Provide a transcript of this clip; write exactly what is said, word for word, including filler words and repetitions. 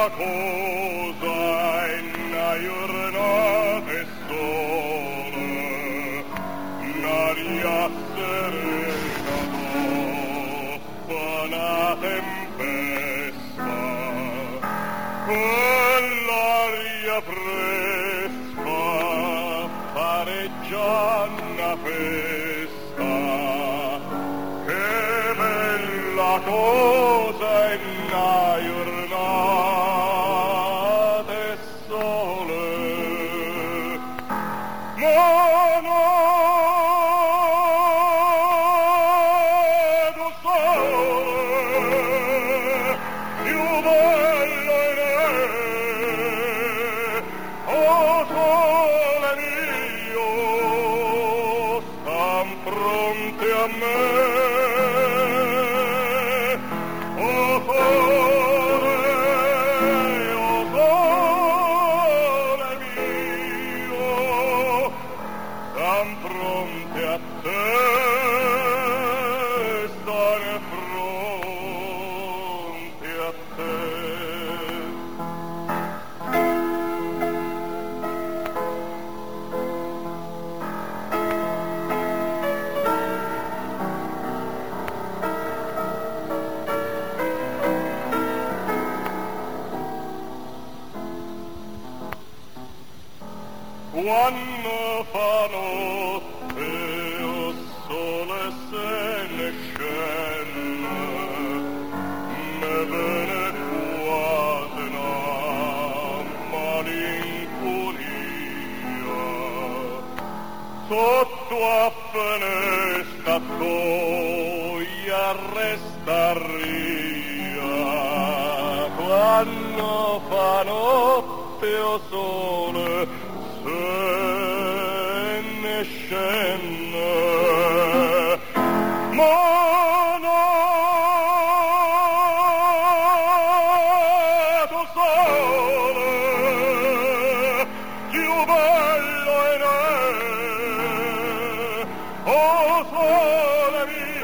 bella cosa in una giornata e sole, un'aria serena dopo una tempesta, quell'aria fresca pareggia una festa. Che bella cosa in una giornata e sole, ma non sole, più bello in me, oh sole mio, stan fronte a me. Fronte a te, stare fronte a te. Quando fa notte o sole se ne scende, me viene quasi una malinconia. Sotto a finestra a restar ria, quando fa notte o sole se ne scende, ma nato sole, più bello in me, oh sole mio.